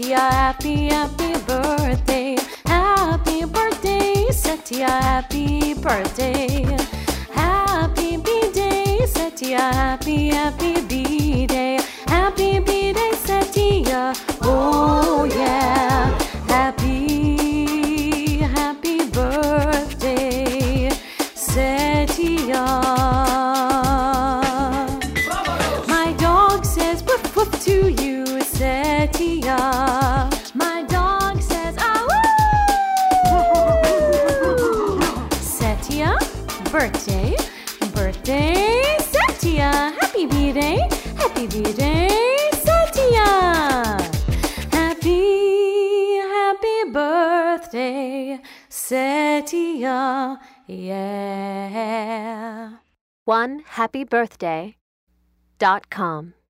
Satya, happy, happy birthday. Happy birthday, Satya, happy birthday. Happy B-Day, Satya, happy, happy B-Day. Happy B-Day, Satya, oh yeah. Happy, happy birthday, Satya. My dog says woof woof to you, Satya. My dog says ah woo. Satya, birthday, birthday, Satya. Happy B-Day, happy B-Day, Satya. Happy, happy birthday, Satya, yeah. OneHappyBirthday.com